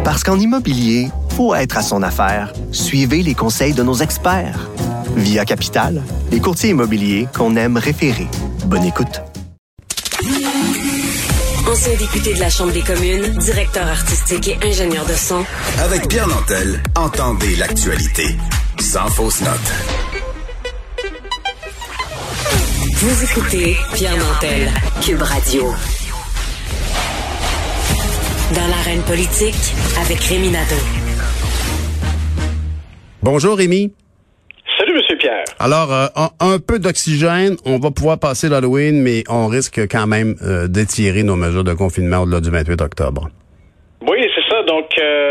Parce qu'en immobilier, faut être à son affaire. Suivez les conseils de nos experts. Via Capital, les courtiers immobiliers qu'on aime référer. Bonne écoute. Ancien député de la Chambre des communes, directeur artistique et ingénieur de son. Avec Pierre Nantel, entendez l'actualité. Sans fausse note. Vous écoutez Pierre Nantel, Cube Radio. Dans l'arène politique, avec Rémi Nadeau. Bonjour Rémi. Salut Monsieur Pierre. Alors, un peu d'oxygène, on va pouvoir passer l'Halloween, mais on risque quand même d'étirer nos mesures de confinement au-delà du 28 octobre. Oui, c'est ça. Donc,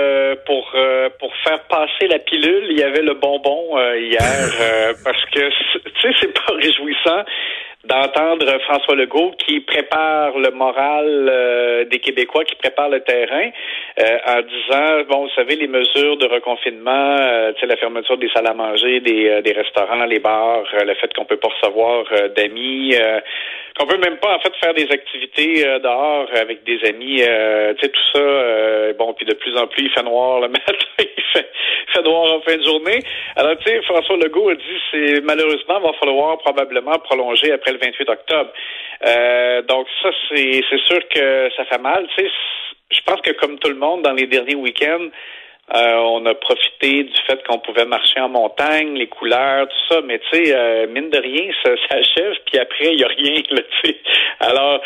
pour faire passer la pilule, il y avait le bonbon hier, parce que, tu sais, c'est pas réjouissant d'entendre François Legault qui prépare le moral des Québécois, qui prépare le terrain en disant, bon, vous savez, les mesures de reconfinement, tu sais, la fermeture des salles à manger, des restaurants, les bars, le fait qu'on peut pas recevoir d'amis, qu'on peut même pas en fait faire des activités dehors avec des amis, tu sais, tout ça, bon, puis de plus en plus il fait noir le matin, il fait noir en fin de journée. Alors, tu sais, François Legault a dit, c'est malheureusement, va falloir probablement prolonger après le 28 octobre. Donc ça, c'est sûr que ça fait mal. Tu sais, je pense que comme tout le monde, dans les derniers week-ends, on a profité du fait qu'on pouvait marcher en montagne, les couleurs, tout ça, mais tu sais, mine de rien, ça s'achève, puis après, il n'y a rien, là, tu sais. Alors,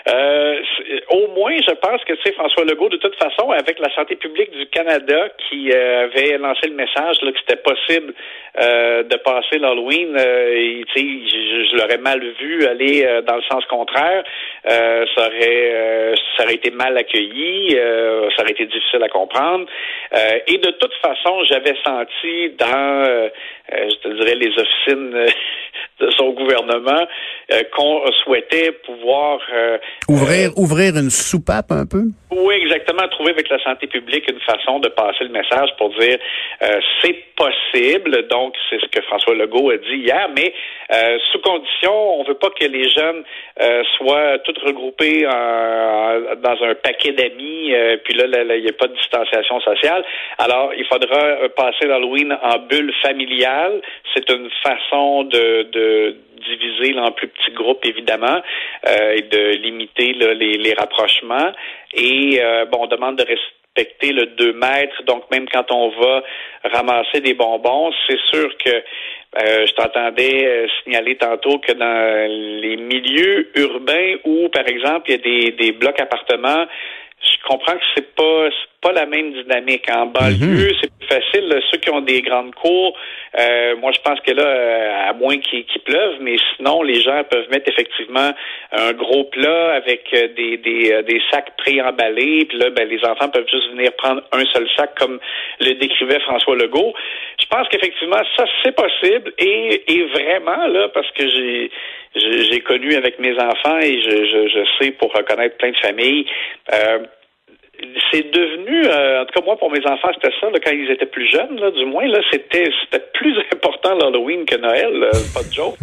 au moins, je pense que, tu sais, François Legault, de toute façon, avec la santé publique du Canada, qui avait lancé le message là, que c'était possible de passer l'Halloween, tu sais, je l'aurais mal vu aller dans le sens contraire. Ça aurait été mal accueilli, ça aurait été difficile à comprendre. Et de toute façon, j'avais senti dans, je te dirais, les officines de son gouvernement qu'on souhaitait pouvoir ouvrir une soupape un peu. Oui, exactement. Trouver avec la santé publique une façon de passer le message pour dire c'est possible. Donc, c'est ce que François Legault a dit hier, mais sous condition, on veut pas que les jeunes soient tous regroupés dans un paquet d'amis, puis là, il n'y a pas de distanciation sociale. Alors, il faudra passer l'Halloween en bulle familiale. C'est une façon de diviser là, en plus petits groupes, évidemment, et de limiter là, les rapprochements. Et on demande de respecter le 2 mètres. Donc, même quand on va ramasser des bonbons, c'est sûr que je t'entendais signaler tantôt que dans les milieux urbains où, par exemple, il y a des blocs appartements, je comprends que c'est pas la même dynamique. En banlieue, c'est plus facile. Là, ceux qui ont des grandes cours, moi je pense que là, à moins qu'il pleuve, mais sinon les gens peuvent mettre effectivement un gros plat avec des sacs préemballés, puis là, les enfants peuvent juste venir prendre un seul sac comme le décrivait François Legault. Je pense qu'effectivement, ça c'est possible et vraiment là, parce que j'ai connu avec mes enfants et je sais pour reconnaître plein de familles. C'est devenu, en tout cas moi pour mes enfants c'était ça, là, quand ils étaient plus jeunes, là, du moins là, c'était plus important l'Halloween que Noël, pas de joke.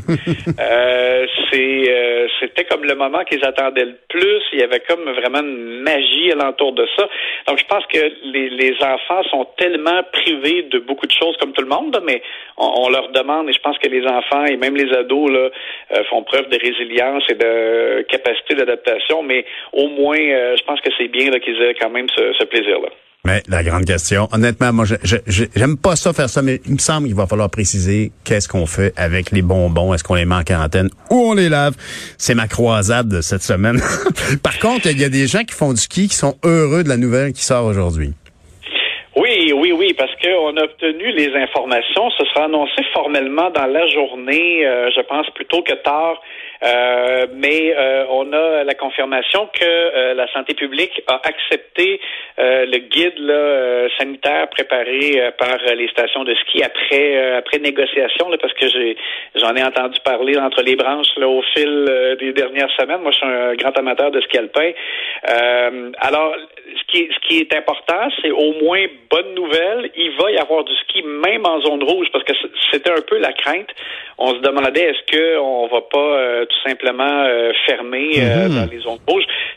C'était comme le moment qu'ils attendaient le plus. Il y avait comme vraiment une magie alentour de ça. Donc je pense que les enfants sont tellement privés de beaucoup de choses comme tout le monde, là, mais on leur demande, et je pense que les enfants et même les ados là font preuve de résilience et de capacité d'adaptation, mais au moins je pense que c'est bien là, qu'ils aient quand même ce plaisir-là. Mais la grande question, honnêtement, moi, j'aime pas ça faire ça, mais il me semble qu'il va falloir préciser qu'est-ce qu'on fait avec les bonbons. Est-ce qu'on les met en quarantaine ou on les lave? C'est ma croisade de cette semaine. Par contre, il y a des gens qui font du ski qui sont heureux de la nouvelle qui sort aujourd'hui. Oui, parce qu'on a obtenu les informations. Ce sera annoncé formellement dans la journée, je pense plutôt que tard. Mais on a la confirmation que la santé publique a accepté le guide là, sanitaire préparé par les stations de ski après négociation, là, parce que j'en ai entendu parler entre les branches là, au fil des dernières semaines. Moi, je suis un grand amateur de ski alpin. Alors, ce qui est important, c'est au moins bonne nouvelle, il va y avoir du ski même en zone rouge, parce que c'était un peu la crainte. On se demandait est-ce qu'on va pas tout simplement fermer dans les zones rouges.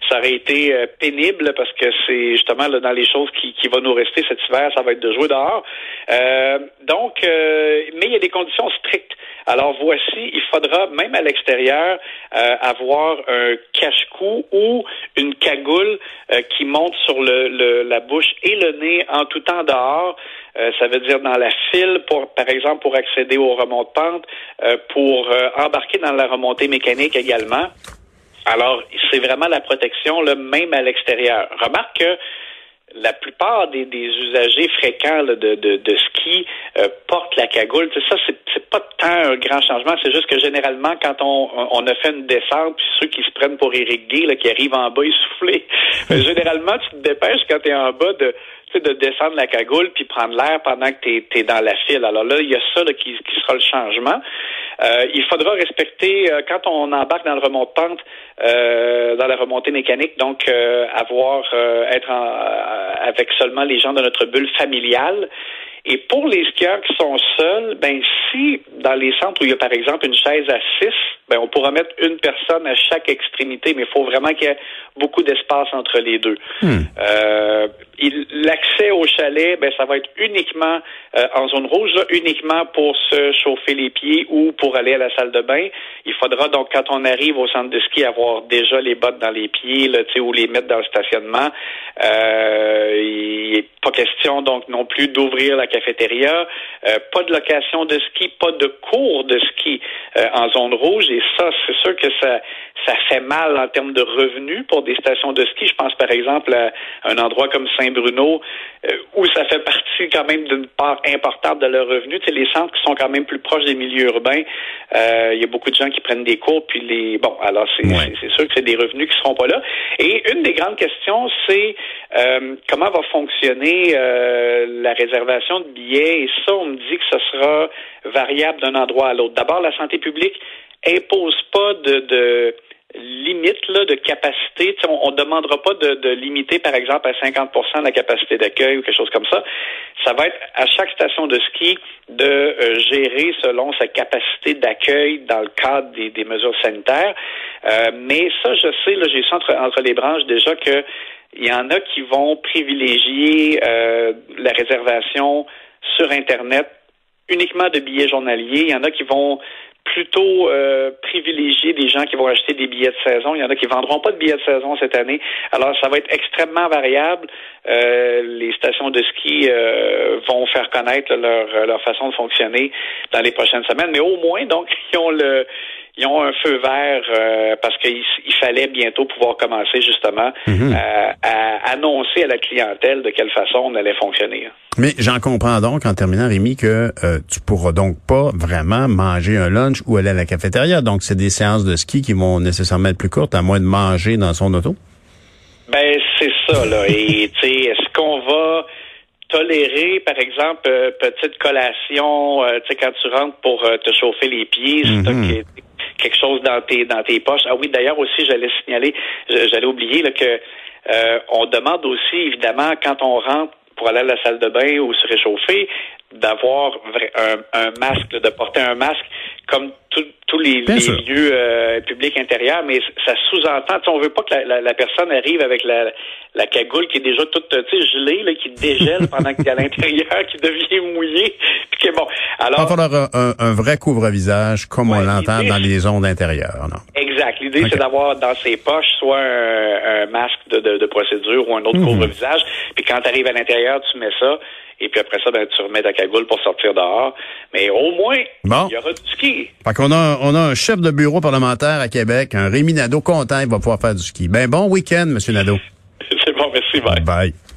ça aurait été pénible parce que c'est justement là, dans les choses qui va nous rester cet hiver, ça va être de jouer dehors. Mais il y a des conditions strictes. Alors voici, il faudra même à l'extérieur avoir un cache-cou ou une cagoule qui monte sur la bouche et le nez en tout temps dehors. Ça veut dire dans la file, par exemple, pour accéder aux remontes pente, pour embarquer dans la remontée mécanique également. Alors, c'est vraiment la protection, là, même à l'extérieur. Remarque que la plupart des usagers fréquents là, de ski portent la cagoule. Tu sais, ça, c'est pas tant un grand changement. C'est juste que généralement, quand on a fait une descente, puis ceux qui se prennent pour Éric Guay, là, qui arrivent en bas essoufflés, généralement, tu te dépêches quand tu es en bas de descendre la cagoule puis prendre l'air pendant que t'es dans la file. Alors là, il y a ça là, qui sera le changement. Il faudra respecter, quand on embarque dans le remonte-pente, dans la remontée mécanique, donc être avec seulement les gens de notre bulle familiale. Et pour les skieurs qui sont seuls, si dans les centres où il y a par exemple une chaise à 6, on pourra mettre une personne à chaque extrémité, mais il faut vraiment qu'il y ait beaucoup d'espace entre les deux. L'accès au chalet, ça va être uniquement en zone rouge, là, uniquement pour se chauffer les pieds ou pour aller à la salle de bain. Il faudra donc, quand on arrive au centre de ski, avoir déjà les bottes dans les pieds, là, ou les mettre dans le stationnement. Il n'est pas question donc non plus d'ouvrir la cafétéria, pas de location de ski, pas de cours de ski en zone rouge, et ça, c'est sûr que ça fait mal en termes de revenus pour des stations de ski. Je pense par exemple à un endroit comme Saint-Bruno où ça fait partie quand même d'une part importante de leurs revenus. Tu sais, les centres qui sont quand même plus proches des milieux urbains, il y a beaucoup de gens qui prennent des cours, puis alors c'est sûr que c'est des revenus qui seront pas là. Et une des grandes questions, c'est comment va fonctionner la réservation de billets, et ça, on me dit que ce sera variable d'un endroit à l'autre. D'abord, la santé publique impose pas de limite là, de capacité. T'sais, on ne demandera pas de limiter, par exemple, à 50% la capacité d'accueil ou quelque chose comme ça. Ça va être à chaque station de ski de gérer selon sa capacité d'accueil dans le cadre des mesures sanitaires. Mais ça, je sais, là, j'ai ça entre les branches déjà que il y en a qui vont privilégier la réservation sur Internet uniquement de billets journaliers. Il y en a qui vont plutôt privilégier des gens qui vont acheter des billets de saison. Il y en a qui vendront pas de billets de saison cette année. Alors, ça va être extrêmement variable. Les stations de ski vont faire connaître leur façon de fonctionner dans les prochaines semaines. Mais au moins, donc, ils ont un feu vert parce qu'il fallait bientôt pouvoir commencer justement à annoncer à la clientèle de quelle façon on allait fonctionner. Mais j'en comprends donc, en terminant, Rémi, que tu pourras donc pas vraiment manger un lunch ou aller à la cafétéria. Donc, c'est des séances de ski qui vont nécessairement être plus courtes, à moins de manger dans son auto? C'est ça, là. Et, tu sais, est-ce qu'on va tolérer, par exemple, petite collation, tu sais, quand tu rentres pour te chauffer les pieds, c'est quelque chose dans tes poches. Ah oui, d'ailleurs aussi, j'allais oublier là, que on demande aussi, évidemment, quand on rentre pour aller à la salle de bain ou se réchauffer, d'avoir un masque, de porter un masque comme tous les lieux publics intérieurs, mais ça sous-entend, on veut pas que la personne arrive avec la cagoule qui est déjà toute gelée, là, qui dégèle pendant qu'il est à l'intérieur, qui devient mouillée. Puis que, alors, il va falloir un vrai couvre-visage comme on l'entend dans les zones intérieures. Non? Exact. L'idée, c'est d'avoir dans ses poches soit un masque de procédure ou un autre couvre-visage. Puis quand tu arrives à l'intérieur, tu mets ça. Et puis après ça, tu remets ta cagoule pour sortir dehors. Mais au moins, il y aura du ski. Fait qu'on on a un chef de bureau parlementaire à Québec, un Rémi Nadeau content, il va pouvoir faire du ski. Bon week-end, M. Nadeau. C'est bon, merci. Bye. Bye.